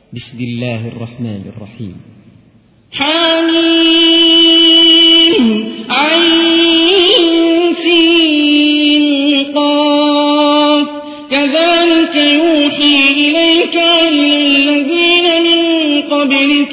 بسم الله الرحمن الرحيم. حميم عين سين قاف كذلك يوحي إليك الذين من قبلك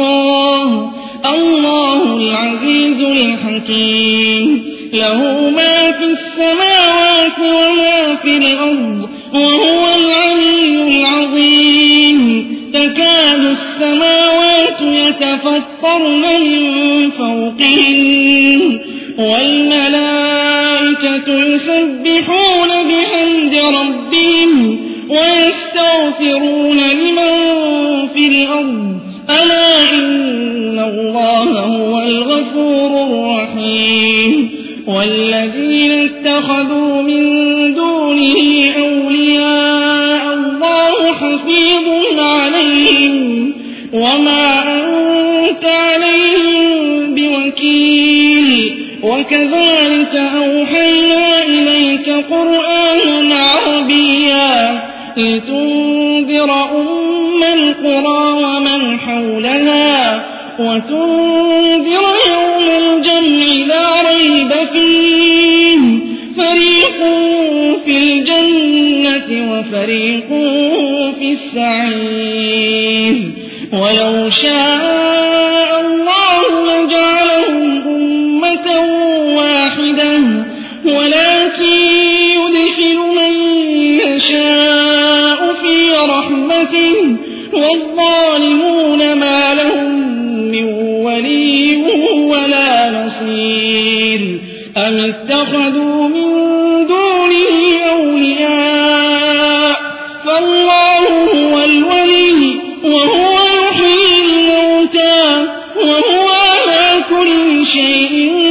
الله العزيز الحكيم له ما في السماوات وما في الأرض وهو العلي العظيم تكاد السماوات يتفطرن من فوقهن والملائكة يسبحون بحمد ربهم ويستغفرون لمن في الأرض ألا إن الله هو الغفور الرحيم والذين اتخذوا من دونه أولياء الله حفيظ عليهم وما أنت عليهم بوكيل وكذلك أوحينا إليك قرآنا عربيا لتنذر أم القرى ومن حولها وتنذر يوم الجمع لا ريب فيه فريق في الجنة وفريق في السعير ولو شاء الله لجعلهم أمة واحدة ولكن يدخل من يشاء في رحمته والظالمون ما لهم من ولي ولا نصير أم اتخذوا من دونه أولياء فالله هو الولي وهو يحيي الموتى وهو على كل شيء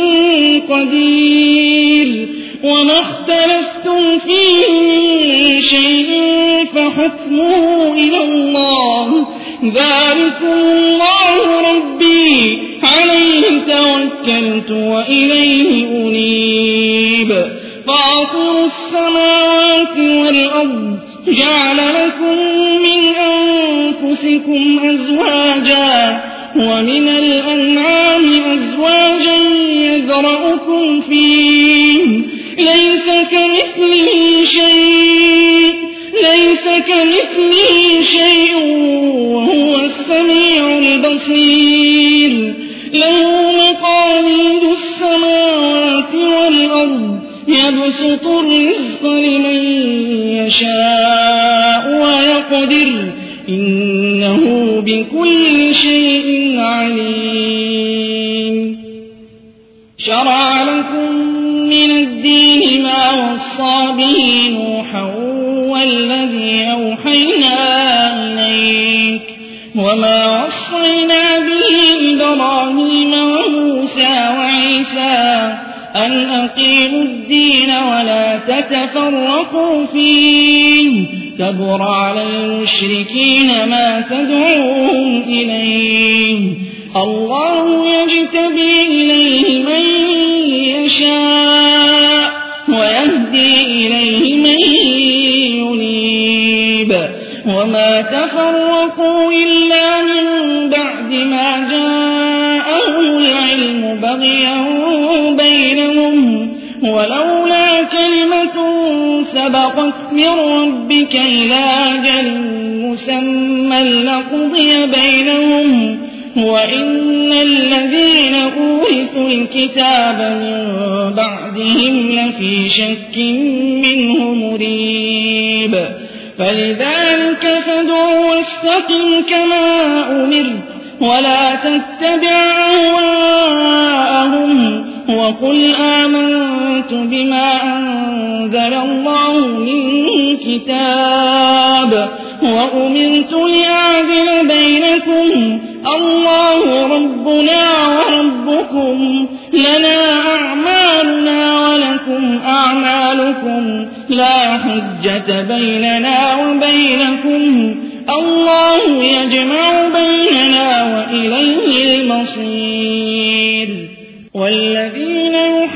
قدير وما اختلفتم فيه من شيء فحكمه إلى الله ذلكم الله ربي عليه توكلت وإليه أنيب فاطر السماوات والأرض جعل لكم من أنفسكم أزواجا ومن الأنعام أزواجا يذرأكم فيه ليس كمثله شيء وهو السميع البصير له مقاليد السماوات والأرض يبسط الرزق لمن يشاء ويقدر إنه بكل شيء عليم شرع لكم من الدين ما وصى به نوحا والذي أوحينا إليك وما وصينا به إبراهيم وموسى وعيسى أن أقيموا الدين ولا تتفرقوا فيه كبر على المشركين ما تدعوهم إليه الله يجتبي إليه من يشاء ويهدي إليه من ينيب وما تفرقوا إلا من بعد ما جاءهم العلم بغيا بينهم ولولا كلمة سبقت من ربك إلى أجل مسمى لقضي بينهم وإن الذين أورثوا الكتاب من بعدهم لفي شك منه مريب فلذلك فادع واستقم كما أمرت ولا تتبع أهواءهم وقل آمنت بما أنزل الله من كتاب وأمرت لأعدل بينكم الله ربنا وربكم لنا أعمالنا ولكم أعمالكم لا حجة بيننا وبينكم الله يجمع بيننا وإليه المصير والذين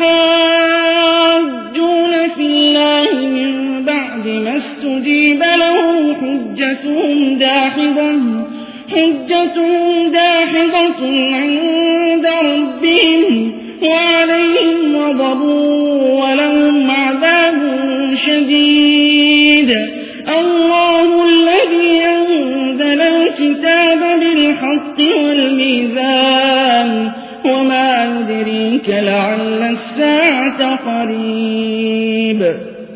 يحاجون في الله من بعد ما استجيب له حجتهم داحضة حجتهم داحضة عند ربهم وعليهم غضب ولهم عذاب شديد. الله الذي أنزل الكتاب بالحق والميزان وما يدريك لعل الساعة قريب.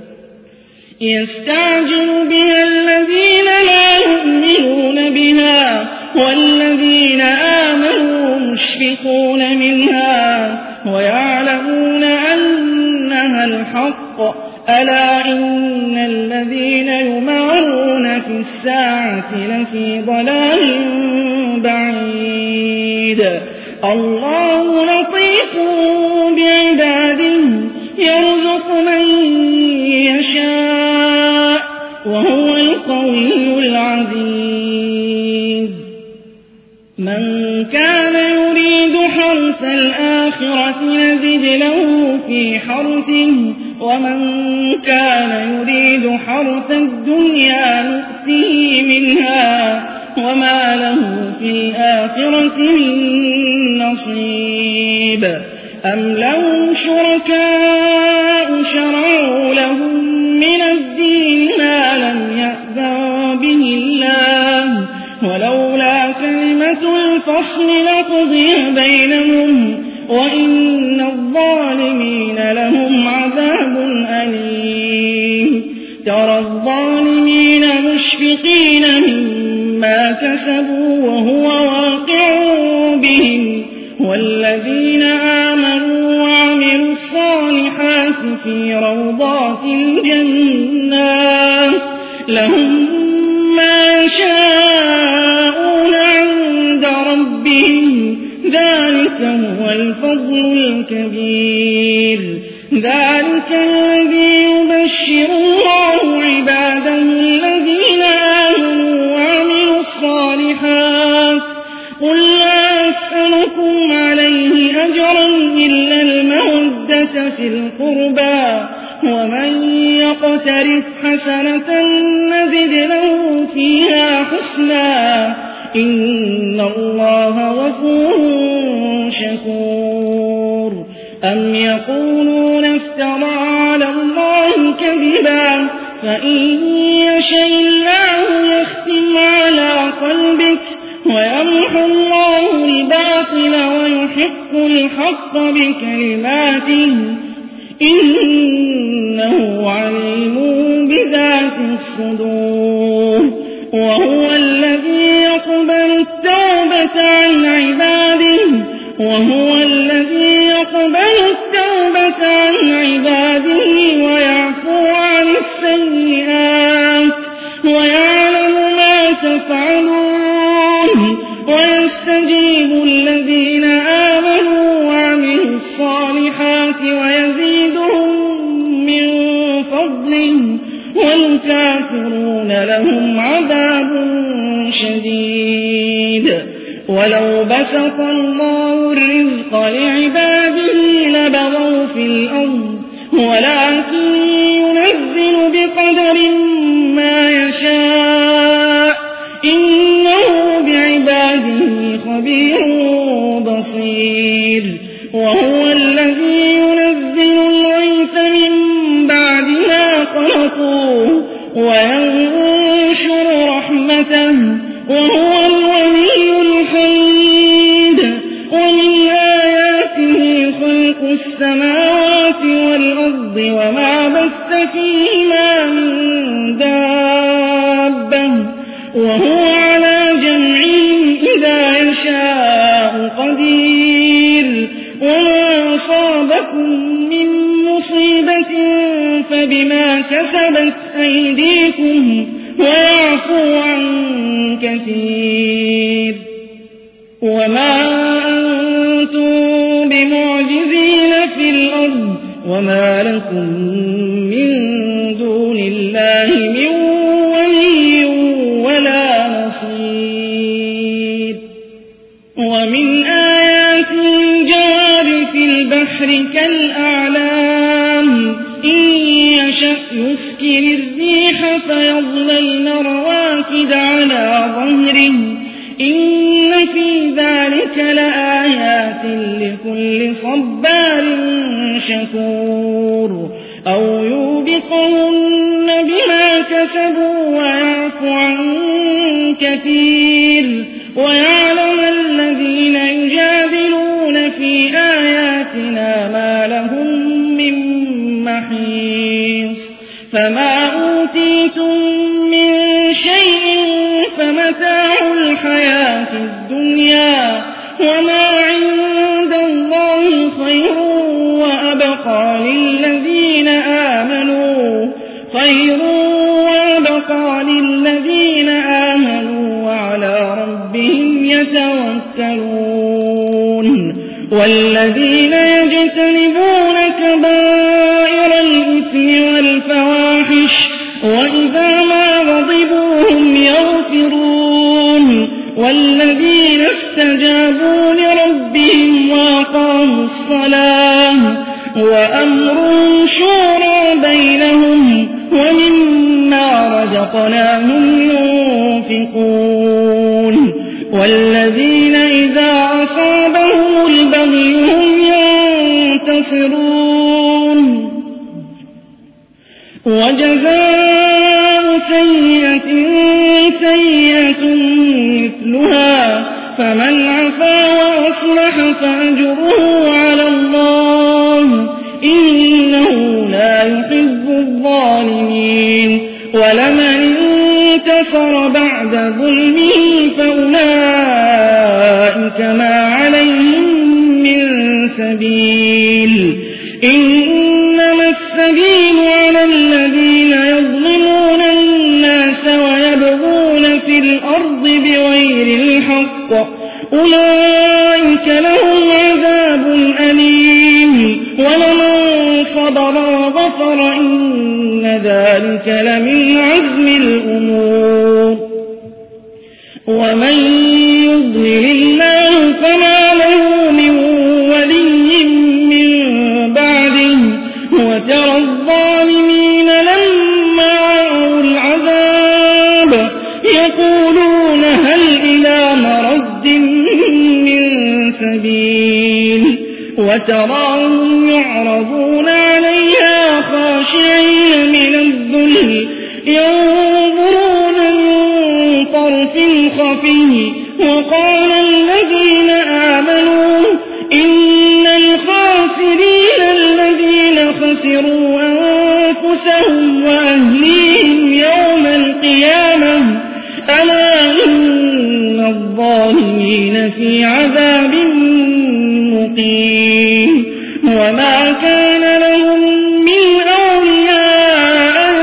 يستعجل بها الذين لا يؤمنون بها والذين آمنوا مشفقون منها ويعلمون أنها الحق. ألا إن الذين يمارون في الساعة لفي ضلال بعيد. الله لطيف بعباده يرزق من يشاء وهو القوي العزيز. من كان يريد حرث الآخرة نزد له في حرثه ومن كان يريد حرث الدنيا نؤته منها وما له في الآخرة من نصيب. أم لهم شركاء شرعوا لهم من الدين ما لم يأذن به الله ولولا كلمة الفصل لقضي بينهم وإن الظالمين لهم عذاب أليم. ترى الظالمين مشفقين مما كسبوا وهو واقع بهم والذين آمنوا وعملوا الصالحات في روضات الجنات لهم ما يشاءون عند ربهم ذلك هو الفضل الكبير. ذلك الذي يبشر الله عباده الذين آمنوا وعملوا الصالحات. قل لا أسألكم عليه أجرا إلا المودة في القربى ومن يقترف حسنة نزد له فيها حسنا إن الله غفور شكور. أم يقولون افترى على الله كذبا فإن يشاء الله يختم على قلبك ويمحو الله الباطل ويحق الحق بكلماته إنه عليم بذات الصدور. وهو الذي يقبل التوبة عن عباده ويعفو عن السيئات ويعلم ما تفعلون ويستجيب الذين آمنوا وعملوا الصالحات ويزيدهم من فضله والكافرون لهم عذاب شديد. ولو بسط الله الرزق لعباده لبغوا في الأرض ولكن ينزل بقدر ما يشاء إنه بعباده خبير بصير. وهو الذي ينزل الغيث من بعد ما قنطوا وينشر رحمته وهو الولي الحميد. ومن آياته خلق السماوات والأرض وما بث فيهما من دابة وهو على جمعهم إذا يشاء قدير. وما أصابكم من مصيبة فبما كسبت أيديكم ويعفو عن كثير. وما أنتم بمعجزين في الأرض وما لكم من دون الله من ولي ولا نصير. ومن آياته الجوار في البحر كالأعلام إن يشأ يسكن الريح فيظللن رواكد على ظهره إن في ذلك لآيات لكل صبار شكور أو يوبقهن بما كسبوا ويعفو عن كثير ويعلم الذين يجادلون في آياتنا ما لهم من محيص فما أوتيتم من شيء فمتاع الحياة الدنيا وما عند الله خير وأبقى للذين آمنوا وعلى ربهم يتوكلون والذين يجتنبون كبائر الإثم والفواحش وإذا ما غضبوا هم يغفرون والذين استجابوا لربهم وأقاموا الصلاة وأمرهم شورى بينهم ومما رزقناهم ينفقون والذين إذا أصابهم البغي هم ينتصرون وجزاء سيئة سيئة مثلها فمن عفا وأصلح فأجره على الله إنه لا يحب الظالمين ولمن انتصر بعد ظلمه فأولئك ما عليهم من سبيل إنما السبيل على الذين يظلمون الناس ويبغون في الأرض بغير الحق أولئك لهم عذاب أليم ولمن صبر وغفر إن ذلك لمن عزم الأمور ومن يضلل الله فما له من ولي من بعده وترى الظالمين لما رأوا العذاب يقولون هل إلى مرد من سبيل وتراهم يعرضون عليها خاشعين من الذل ينظرون من طرف خفي وقال الذين آمنوا إن الخاسرين الذين خسروا أنفسهم وأهليهم يوم القيامة ألا إن الظالمين في عذاب مقيم وما كان لهم من أولياء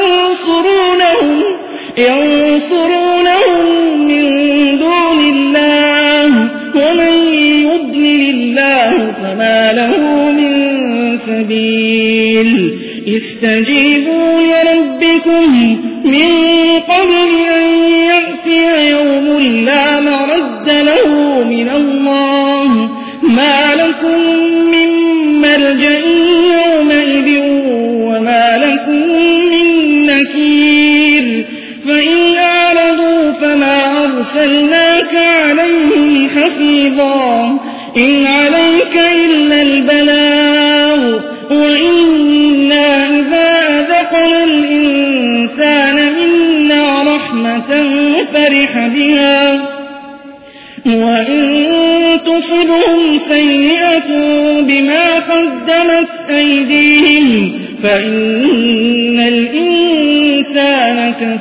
ينصرونهم من دون الله ومن يضلل الله فما له من سبيل استجيبوا لربكم من قبل أن يأتي يوم لا مرد له من الله ما لكم من ملجأ يومئذ وما لكم من نكير فإن أعرضوا فما أرسلناك عليهم حفيظا إن عليك إلا البلاغ وإنا إذا أذقنا الإنسان منا رحمة فرح بها وإن تصبهم سيئة بما قدمت أيديهم فإن الإنسان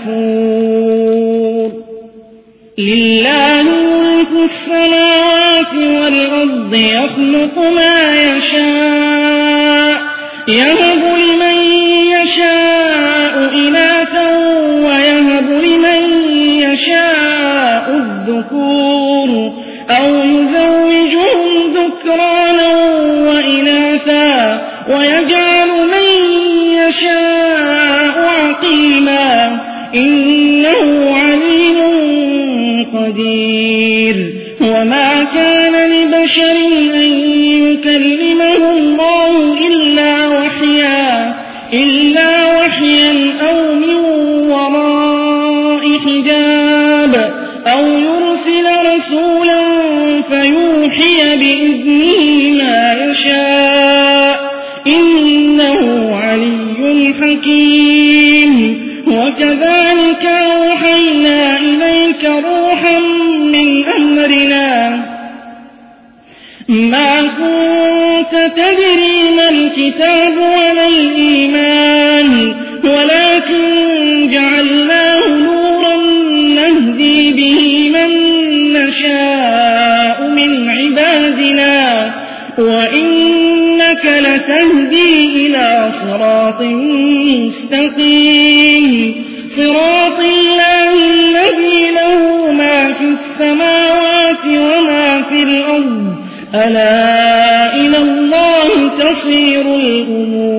كفور لله ملك السماوات والأرض يخلق ما يشاء يهب لمن يشاء إناثا ويهب لمن يشاء الذكور أو يزوجهم ذكرانا وإناثا ويجعل من يشاء عقيما إنه عليم قدير وما كان لبشر أن يكلمه الله إلا وحيا أو من وراء حجاب أو يرسل رسولا فيوحي بإذنه ما يشاء إنه علي حكيم وكذلك أوحينا إليك روحا من أمرنا ما كنت تدري ما الكتاب ولا الإيمان ولكن جعلناه نورا نهدي به من نشاء من عبادنا وإنك لتهدي إلى صراط مستقيم صراط الله الذي له ما في السماوات وما في الأرض ألا إلى الله تصير الأمور